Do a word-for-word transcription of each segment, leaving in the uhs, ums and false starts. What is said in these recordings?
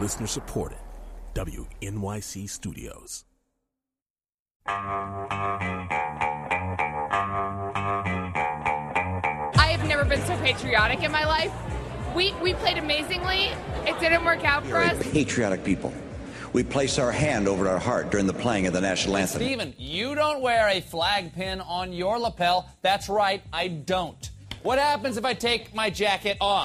Listener supported. W N Y C Studios. I have never been so patriotic in my life. We we played amazingly. It didn't work out for us. Patriotic people. We place our hand over our heart during the playing of the national anthem. Stephen, you don't wear a flag pin on your lapel. That's right, I don't. What happens if I take my jacket off?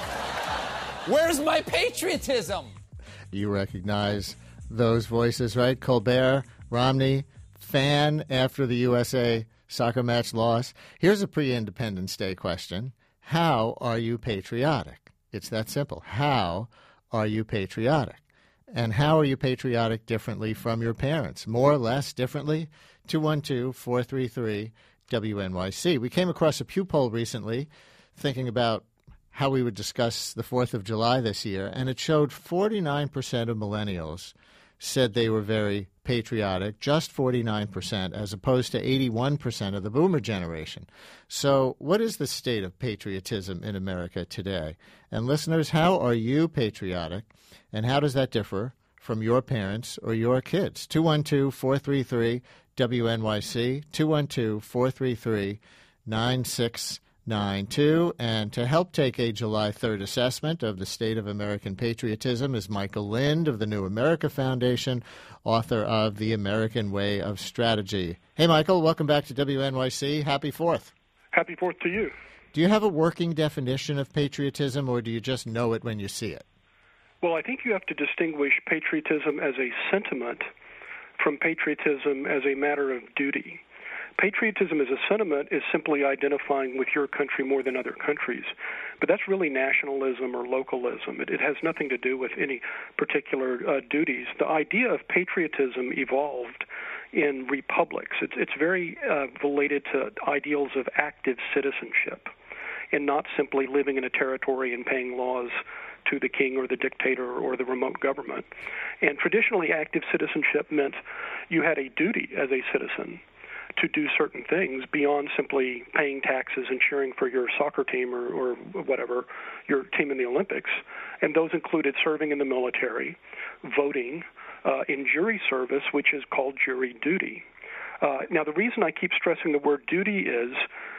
Where's my patriotism? You recognize those voices, right? Colbert, Romney, fan after the U S A soccer match loss. Here's a pre-Independence Day question. How are you patriotic? It's that simple. How are you patriotic? And how are you patriotic differently from your parents? More or less differently? two one two, four three three, W N Y C. We came across a Pew poll recently thinking about how we would discuss the fourth of July this year, and it showed forty-nine percent of millennials said they were very patriotic, just forty-nine percent, as opposed to eighty-one percent of the boomer generation. So what is the state of patriotism in America today? And listeners, how are you patriotic, and how does that differ from your parents or your kids? two one two, four three three, W N Y C, two one two, four three three, nine six nine two. And to help take a July third assessment of the state of American patriotism is Michael Lind of the New America Foundation, author of The American Way of Strategy. Hey, Michael, welcome back to W N Y C. Happy fourth. Happy fourth to you. Do you have a working definition of patriotism, or do you just know it when you see it? Well, I think you have to distinguish patriotism as a sentiment from patriotism as a matter of duty. Patriotism as a sentiment is simply identifying with your country more than other countries. But that's really nationalism or localism. It, it has nothing to do with any particular uh, duties. The idea of patriotism evolved in republics. It's, it's very uh, related to ideals of active citizenship and not simply living in a territory and paying laws to the king or the dictator or the remote government. And traditionally, active citizenship meant you had a duty as a citizen to do certain things beyond simply paying taxes and cheering for your soccer team or, or whatever, your team in the Olympics. And those included serving in the military, voting, uh, in jury service, which is called jury duty. Uh, now, the reason I keep stressing the word duty is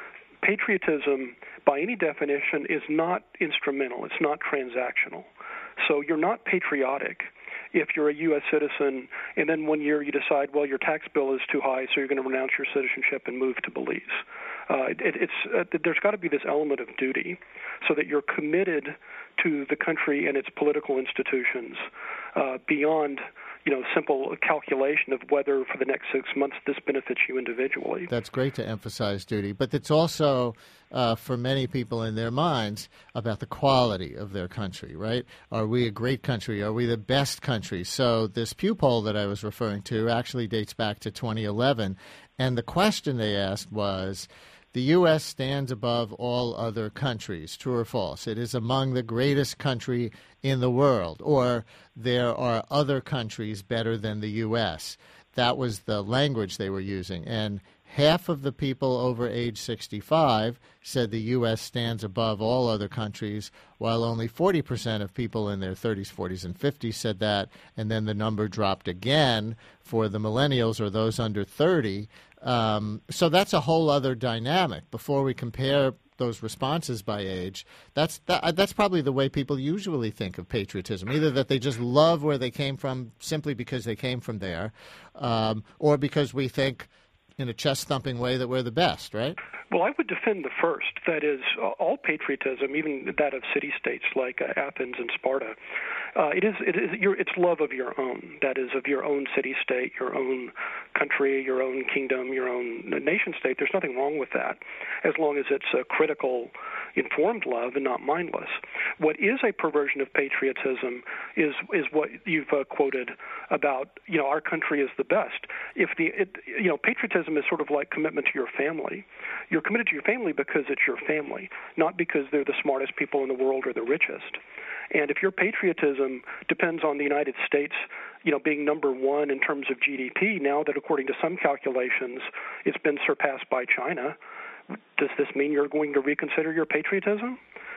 patriotism, by any definition, is not instrumental. It's not transactional. So you're not patriotic if you're a U S citizen and then one year you decide, well, your tax bill is too high, so you're going to renounce your citizenship and move to Belize. Uh, it, it's uh, there's got to be this element of duty so that you're committed to the country and its political institutions uh, beyond, you know, simple calculation of whether for the next six months this benefits you individually. That's great to emphasize duty, but it's also, uh, for many people in their minds, about the quality of their country, right? Are we a great country? Are we the best country? So this Pew poll that I was referring to actually dates back to twenty eleven, and the question they asked was, the U S stands above all other countries, true or false? It is among the greatest country in the world, or there are other countries better than the U S. That was the language they were using. And half of the people over age sixty-five said the U S stands above all other countries, while only forty percent of people in their thirties, forties, and fifties said that. And then the number dropped again for the millennials, or those under thirty. Um, so that's a whole other dynamic. Before we compare those responses by age, that's that, that's probably the way people usually think of patriotism, either that they just love where they came from simply because they came from there, um, or because we think in a chest-thumping way that we're the best, right? Well, I would defend the first. That is, all patriotism, even that of city-states like uh, Athens and Sparta, uh, it is it is your, it's love of your own. That is, of your own city-state, your own country, your own kingdom, your own nation-state. There's nothing wrong with that, as long as it's a critical, informed love and not mindless. What is a perversion of patriotism is is what you've uh, quoted about, you know, our country is the best. If the it, you know, patriotism is sort of like commitment to your family. You're committed to your family because it's your family, not because they're the smartest people in the world or the richest. And if your patriotism depends on the United States, you know, being number one in terms of G D P, now that according to some calculations it's been surpassed by China, does this mean you're going to reconsider your patriotism?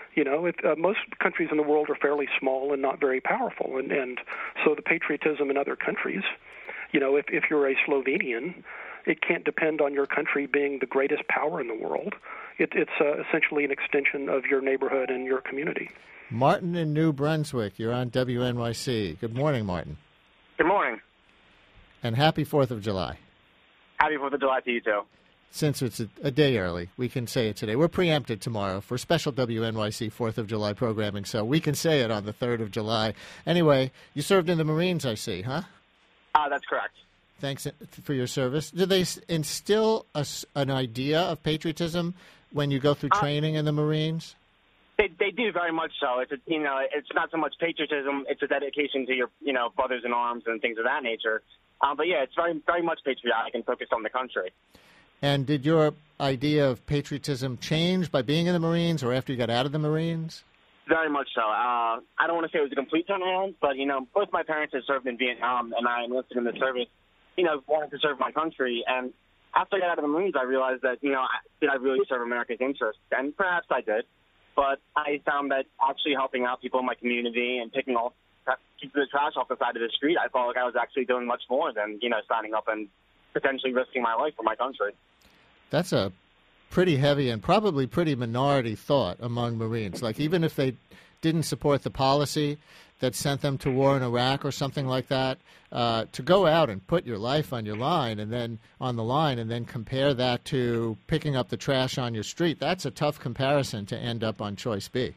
You know, it, uh, most countries in the world are fairly small and not very powerful, and, and so the patriotism in other countries, you know, if, if you're a Slovenian, it can't depend on your country being the greatest power in the world. It, it's uh, essentially an extension of your neighborhood and your community. Martin in New Brunswick, you're on W N Y C. Good morning, Martin. Good morning. And happy fourth of July. Happy fourth of July to you, too. Since it's a, a day early, we can say it today. We're preempted tomorrow for special W N Y C fourth of July programming, so we can say it on the third of July. Anyway, you served in the Marines, I see, huh? Uh, that's correct. Thanks for your service. Do they instill a, an idea of patriotism when you go through training uh, in the Marines? They, they do very much so. It's a, you know, it's not so much patriotism; it's a dedication to your, you know, brothers in arms and things of that nature. Um, but yeah, it's very, very much patriotic and focused on the country. And did your idea of patriotism change by being in the Marines, or after you got out of the Marines? Very much so. Uh, I don't want to say it was a complete turnaround, but you know, both my parents had served in Vietnam, and I enlisted in the service. You know, wanted to serve my country, and after I got out of the Marines, I realized that you know, did I really serve America's interests? And perhaps I did. But I found that actually helping out people in my community and picking off, keeping the trash off the side of the street, I felt like I was actually doing much more than, you know, signing up and potentially risking my life for my country. That's a pretty heavy and probably pretty minority thought among Marines. Like, even if they didn't support the policy that sent them to war in Iraq or something like that, uh, to go out and put your life on your line and then on the line and then compare that to picking up the trash on your street, that's a tough comparison to end up on choice B.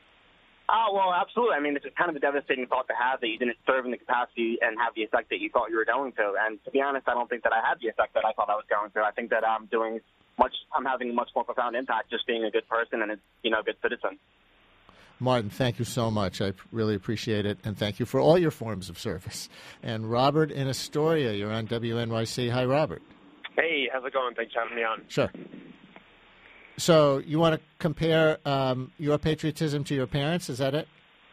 Oh, well, absolutely. I mean, it's kind of a devastating thought to have that you didn't serve in the capacity and have the effect that you thought you were going to. And to be honest, I don't think that I had the effect that I thought I was going to. I think that I'm doing much, I'm having a much more profound impact just being a good person and a, you know, a good citizen. Martin, thank you so much. I really appreciate it, and thank you for all your forms of service. And Robert in Astoria, you're on W N Y C. Hi, Robert. Hey, how's it going? Thanks for having me on. Sure. So you want to compare um, your patriotism to your parents? Is that it?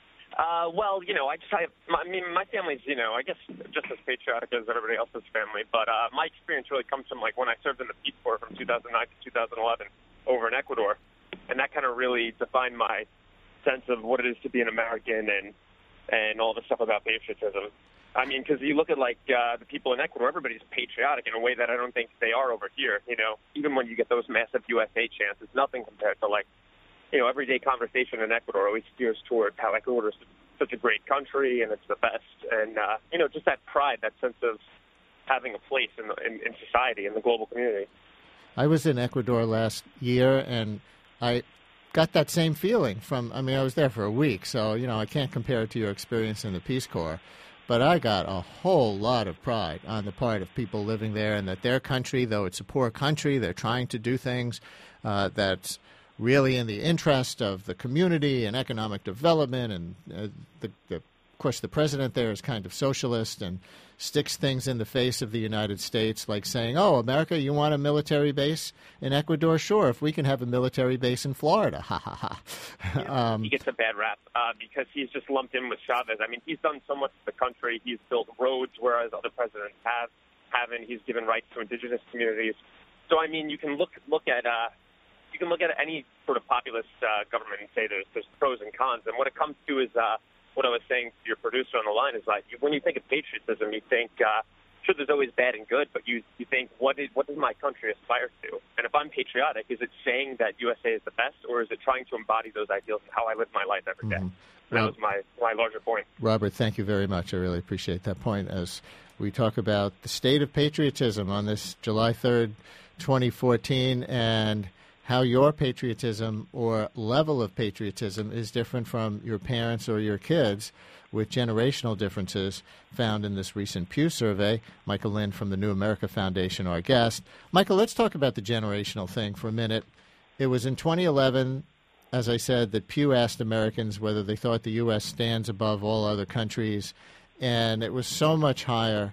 Uh, well, you know, I just have, I mean, my family's, you know, I guess just as patriotic as everybody else's family, but uh, my experience really comes from, like, when I served in the Peace Corps from two thousand nine to two thousand eleven over in Ecuador, and that kind of really defined my sense of what it is to be an American and and all the stuff about patriotism. I mean, because you look at, like, uh, the people in Ecuador, everybody's patriotic in a way that I don't think they are over here. You know, even when you get those massive U S A chants, it's nothing compared to, like, you know, everyday conversation in Ecuador always steers towards how Ecuador is such a great country and it's the best. And, uh, you know, just that pride, that sense of having a place in, the, in, in society, in the global community. I was in Ecuador last year, and I got that same feeling from, I mean, I was there for a week, so, you know, I can't compare it to your experience in the Peace Corps. But I got a whole lot of pride on the part of people living there, and that their country, though it's a poor country, they're trying to do things uh, that's really in the interest of the community and economic development. And, uh, the, the, of course, the president there is kind of socialist and sticks things in the face of the United States, like saying, oh, America, you want a military base in Ecuador? Sure, if we can have a military base in Florida. Ha, ha, ha. um, he gets a bad rap uh, because he's just lumped in with Chavez. I mean, he's done so much for the country. He's built roads, whereas other presidents have, haven't. He's given rights to indigenous communities. So, I mean, you can look look at uh, you can look at any sort of populist uh, government and say there's, there's pros and cons. And what it comes to is uh, what I was saying to your producer on the line is, like, when you think of patriotism, you think, uh, sure, there's always bad and good, but you you think, what is what does my country aspire to? And if I'm patriotic, is it saying that U S A is the best, or is it trying to embody those ideals in how I live my life every day? Mm-hmm. That was my, my larger point. Robert, thank you very much. I really appreciate that point. As we talk about the state of patriotism on this July third, twenty fourteen, and how your patriotism or level of patriotism is different from your parents or your kids, with generational differences found in this recent Pew survey. Michael Lind from the New America Foundation, our guest. Michael, let's talk about the generational thing for a minute. It was in twenty eleven, as I said, that Pew asked Americans whether they thought the U S stands above all other countries, and it was so much higher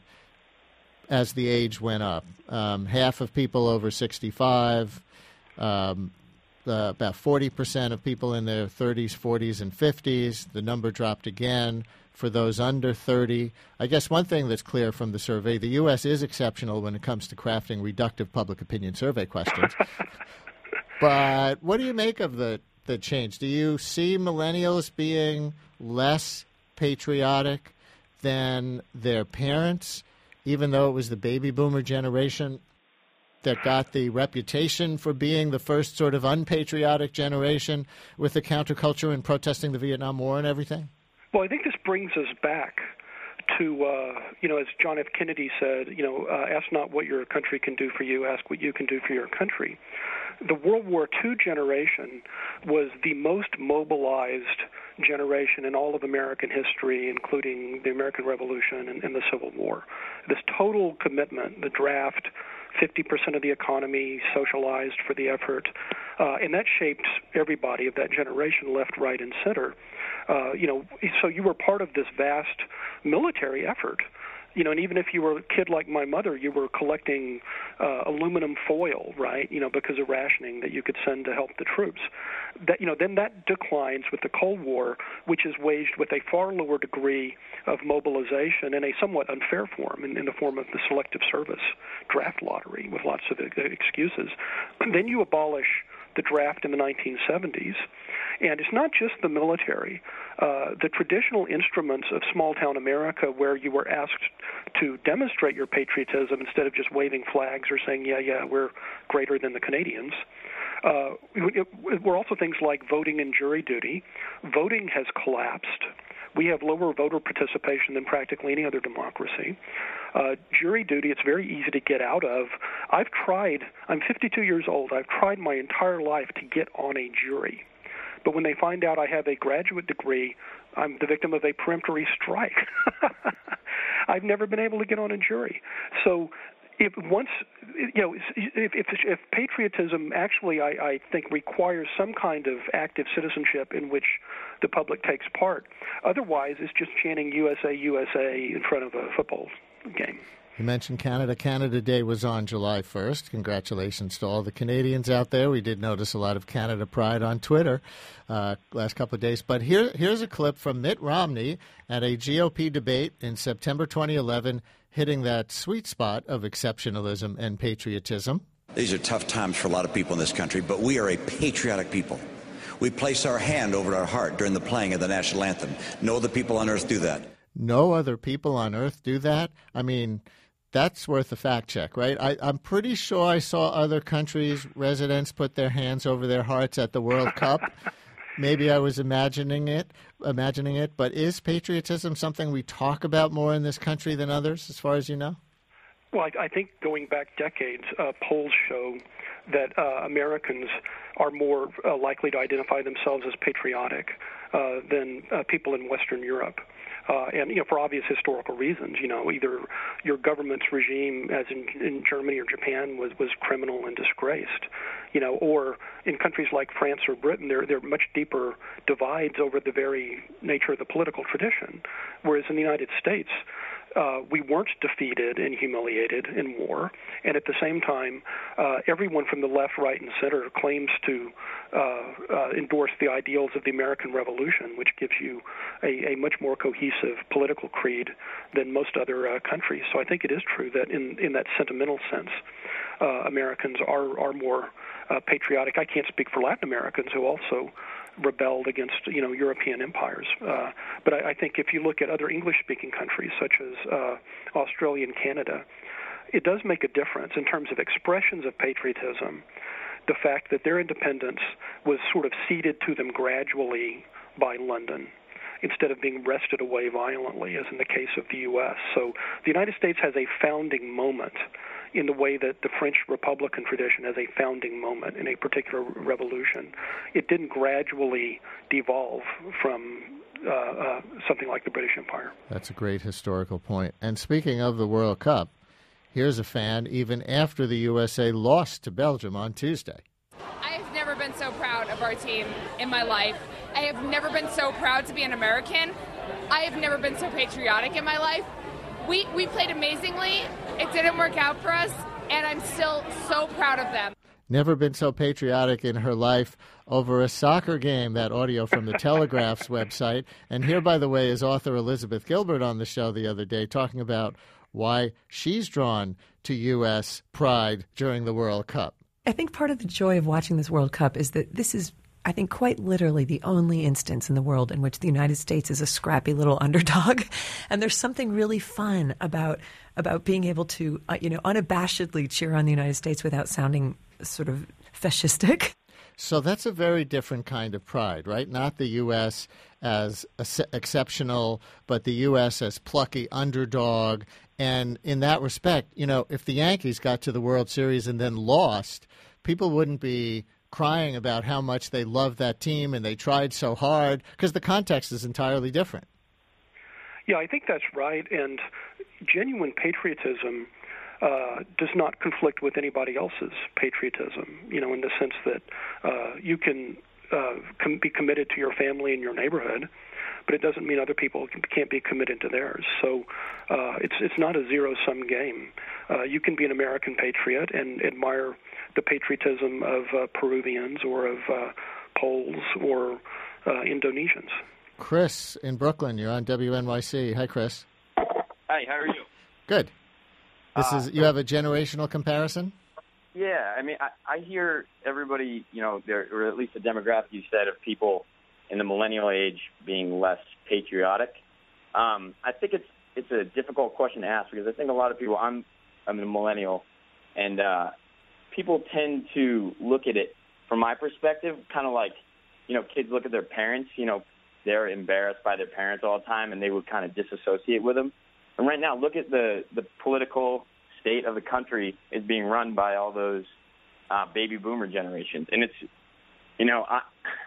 as the age went up. Um, half of people over sixty-five, Um, uh, about forty percent of people in their thirties, forties, and fifties. The number dropped again for those under thirty. I guess one thing that's clear from the survey, the U S is exceptional when it comes to crafting reductive public opinion survey questions. But what do you make of the that changed? Do you see millennials being less patriotic than their parents, even though it was the baby boomer generation that got the reputation for being the first sort of unpatriotic generation with the counterculture and protesting the Vietnam War and everything? Well, I think this brings us back to, uh, you know, as John F. Kennedy said, you know, uh, ask not what your country can do for you, ask what you can do for your country. The World War Two generation was the most mobilized generation in all of American history, including the American Revolution and, and the Civil War. This total commitment, the draft, fifty percent of the economy socialized for the effort, uh, and that shaped everybody of that generation, left, right, and center. Uh, you know, so you were part of this vast military effort. You know, and even if you were a kid like my mother, you were collecting uh, aluminum foil, right? You know, because of rationing that you could send to help the troops. That, you know, then that declines with the Cold War, which is waged with a far lower degree of mobilization in a somewhat unfair form, in, in the form of the selective service draft lottery with lots of excuses. And then you abolish the draft in the nineteen seventies. And it's not just the military. Uh, the traditional instruments of small-town America where you were asked to demonstrate your patriotism instead of just waving flags or saying, yeah, yeah, we're greater than the Canadians, uh, it, it were also things like voting and jury duty. Voting has collapsed. We have lower voter participation than practically any other democracy. Uh, jury duty, it's very easy to get out of. I've tried, I'm fifty-two years old, I've tried my entire life to get on a jury. But when they find out I have a graduate degree, I'm the victim of a peremptory strike. I've never been able to get on a jury. So if once, you know, if, if, if patriotism actually, I, I think, requires some kind of active citizenship in which the public takes part, otherwise it's just chanting U S A, U S A in front of a football game. You mentioned Canada. Canada Day was on July first. Congratulations to all the Canadians out there. We did notice a lot of Canada pride on Twitter uh, last couple of days. But here, here's a clip from Mitt Romney at a G O P debate in September twenty eleven, hitting that sweet spot of exceptionalism and patriotism. These are tough times for a lot of people in this country, but we are a patriotic people. We place our hand over our heart during the playing of the national anthem. No other people on earth do that. No other people on earth do that? I mean, that's worth a fact check, right? I, I'm pretty sure I saw other countries' residents put their hands over their hearts at the World Cup. Maybe I was imagining it, imagining it. But is patriotism something we talk about more in this country than others, as far as you know? Well, I, I think going back decades, uh, polls show that uh, Americans are more uh, likely to identify themselves as patriotic uh, than uh, people in Western Europe. Uh, and, you know, for obvious historical reasons, you know, either your government's regime, as in, in Germany or Japan, was, was criminal and disgraced, you know, or in countries like France or Britain, there, there are much deeper divides over the very nature of the political tradition. Whereas in the United States, uh, we weren't defeated and humiliated in war, and at the same time, uh, everyone from the left, right, and center claims to uh, uh, endorse the ideals of the American Revolution, which gives you a, a much more cohesive political creed than most other uh, countries. So I think it is true that in, in that sentimental sense, uh, Americans are, are more uh, patriotic. I can't speak for Latin Americans who also rebelled against, you know, European empires. Uh, but I, I think if you look at other English-speaking countries, such as uh, Australia and Canada, it does make a difference in terms of expressions of patriotism. The fact that their independence was sort of ceded to them gradually by London, instead of being wrested away violently, as in the case of the U S. So the United States has a founding moment in the way that the French Republican tradition has a founding moment in a particular revolution. It didn't gradually devolve from uh, uh, something like the British Empire. That's a great historical point. And speaking of the World Cup, here's a fan even after the U S A lost to Belgium on Tuesday. I have never been so proud of our team in my life. I have never been so proud to be an American. I have never been so patriotic in my life. We we played amazingly. It didn't work out for us, and I'm still so proud of them. Never been so patriotic in her life over a soccer game. That audio from the Telegraph's website. And here, by the way, is author Elizabeth Gilbert on the show the other day talking about why she's drawn to U S pride during the World Cup. I think part of the joy of watching this World Cup is that this is I think quite literally the only instance in the world in which the United States is a scrappy little underdog. And there's something really fun about about being able to, uh, you know, unabashedly cheer on the United States without sounding sort of fascistic. So that's a very different kind of pride, right? Not the U S as ex- exceptional, but the U S as plucky underdog. And in that respect, you know, if the Yankees got to the World Series and then lost, people wouldn't be crying about how much they loved that team and they tried so hard, because the context is entirely different. Yeah, I think that's right. And genuine patriotism Uh, does not conflict with anybody else's patriotism, you know, in the sense that uh, you can uh, com- be committed to your family and your neighborhood, but it doesn't mean other people can, can't be committed to theirs. So uh, it's it's not a zero-sum game. Uh, you can be an American patriot and admire the patriotism of uh, Peruvians or of uh, Poles or uh, Indonesians. Chris in Brooklyn, you're on W N Y C. Hi, Chris. Hi, how are you? Good. This is you have a generational comparison? Yeah, I mean, I, I hear everybody, you know, there, or at least the demographic you said of people in the millennial age being less patriotic. Um, I think it's it's a difficult question to ask because I think a lot of people, I'm I'm a millennial, and uh, people tend to look at it from my perspective, kind of like, you know, kids look at their parents, you know, they're embarrassed by their parents all the time, and they would kind of disassociate with them. And right now, look at the, the political state of the country is being run by all those uh, baby boomer generations. And it's, you know, I,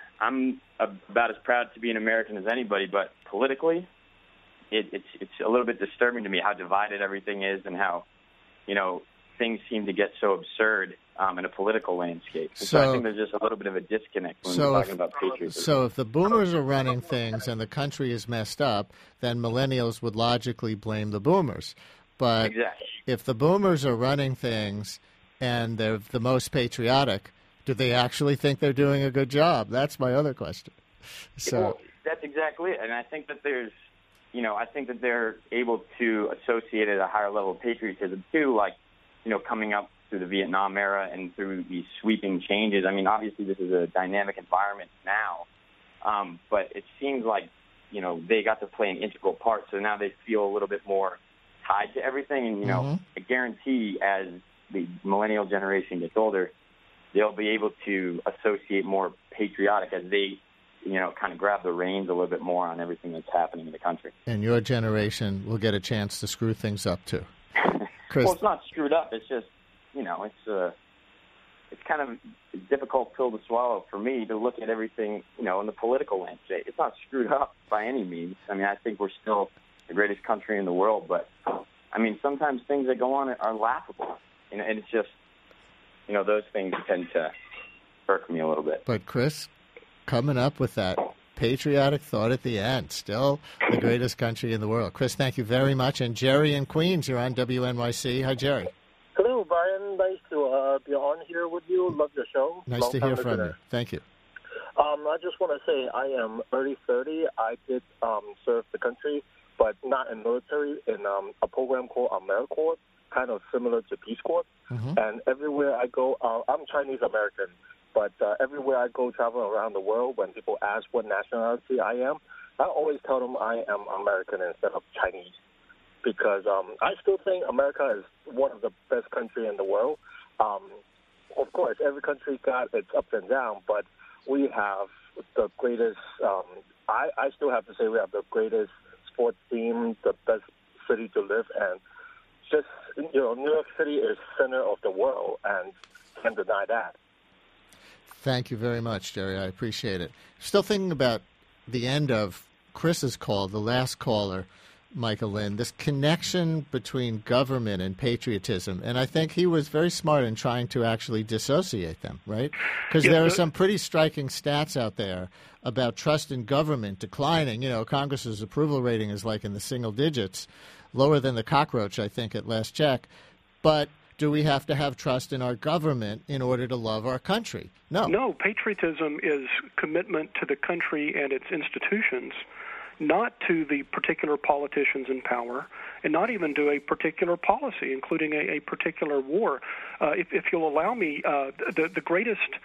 I'm about as proud to be an American as anybody, but politically, it, it's it's a little bit disturbing to me how divided everything is and how, you know, things seem to get so absurd um, in a political landscape. So, so I think there's just a little bit of a disconnect when so we're if, talking about patriotism. So if the boomers are running things and the country is messed up, then millennials would logically blame the boomers. But exactly. If the boomers are running things and they're the most patriotic, do they actually think they're doing a good job? That's my other question. So well, that's exactly it. And I think that there's, you know, I think that they're able to associate at a higher level of patriotism too, like, you know, coming up through the Vietnam era and through these sweeping changes. I mean, obviously this is a dynamic environment now, um, but it seems like, you know, they got to play an integral part, so now they feel a little bit more tied to everything. And, you know, mm-hmm. I guarantee as the millennial generation gets older, they'll be able to associate more patriotic as they, you know, kind of grab the reins a little bit more on everything that's happening in the country. And your generation will get a chance to screw things up, too. Chris. Well, it's not screwed up. It's just, you know, it's uh, it's kind of a difficult pill to swallow for me to look at everything, you know, in the political landscape. It's not screwed up by any means. I mean, I think we're still the greatest country in the world, but, I mean, sometimes things that go on are laughable. You know, and it's just, you know, those things tend to irk me a little bit. But, Chris, coming up with that patriotic thought at the end, still the greatest country in the world. Chris, thank you very much. And Jerry in Queens, you're on W N Y C. Hi, Jerry. Hello, Brian. Nice to uh, be on here with you. Love your show. Nice Long to hear from you. Thank you. Um, I just want to say I am early thirty. I did um, serve the country, but not in military, in um, a program called AmeriCorps, kind of similar to Peace Corps. Mm-hmm. And everywhere I go, uh, I'm Chinese American, but uh, everywhere I go traveling around the world, when people ask what nationality I am, I always tell them I am American instead of Chinese. Because um, I still think America is one of the best countries in the world. Um, of course, every country got its ups and downs, but we have the greatest, um, I, I still have to say we have the greatest sports team, the best city to live, and just, you know, New York City is center of the world, and can't deny that. Thank you very much, Jerry. I appreciate it. Still thinking about the end of Chris's call, the last caller, Michael Lind, this connection between government and patriotism. And I think he was very smart in trying to actually dissociate them, right? Because yeah, there are but- some pretty striking stats out there about trust in government declining. You know, Congress's approval rating is like in the single digits, lower than the cockroach, I think, at last check. But do we have to have trust in our government in order to love our country? No. No, patriotism is commitment to the country and its institutions, not to the particular politicians in power, and not even to a particular policy, including a, a particular war. Uh, if, if you'll allow me, uh, the, the greatest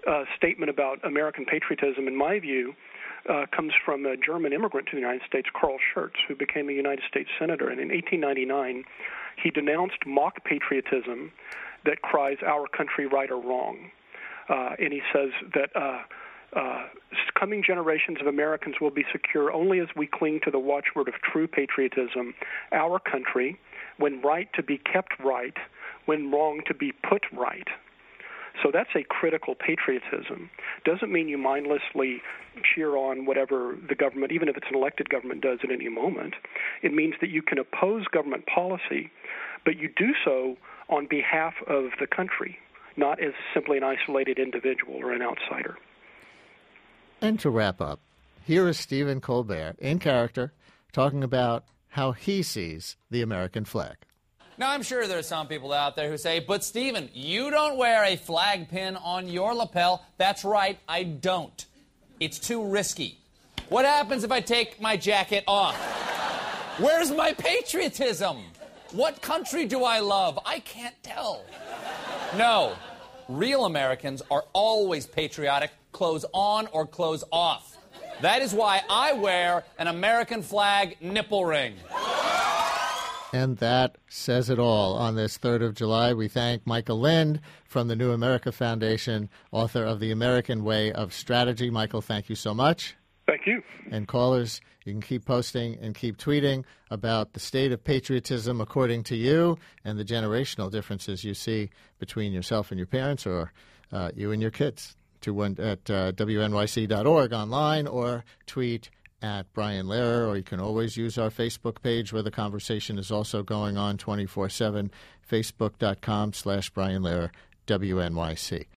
uh, statement about American patriotism, in my view, uh, comes from a German immigrant to the United States, Karl Schurz, who became a United States senator. And in eighteen ninety-nine, he denounced mock patriotism that cries, "Our country, right or wrong." Uh, and he says that uh, uh, coming generations of Americans will be secure only as we cling to the watchword of true patriotism, our country, when right to be kept right, when wrong to be put right. So that's a critical patriotism. Doesn't mean you mindlessly cheer on whatever the government, even if it's an elected government, does at any moment. It means that you can oppose government policy, but you do so on behalf of the country, not as simply an isolated individual or an outsider. And to wrap up, here is Stephen Colbert, in character, talking about how he sees the American flag. Now, I'm sure there's some people out there who say, but Stephen, you don't wear a flag pin on your lapel. That's right, I don't. It's too risky. What happens if I take my jacket off? Where's my patriotism? What country do I love? I can't tell. No, real Americans are always patriotic, clothes on or clothes off. That is why I wear an American flag nipple ring. And that says it all. On this third of July, we thank Michael Lind from the New America Foundation, author of The American Way of Strategy. Michael, thank you so much. Thank you. And callers, you can keep posting and keep tweeting about the state of patriotism according to you and the generational differences you see between yourself and your parents, or uh, you and your kids, to one at uh, W N Y C dot org online, or tweet at Brian Lehrer, or you can always use our Facebook page where the conversation is also going on twenty-four seven, facebook dot com slash Brian Lehrer, W N Y C.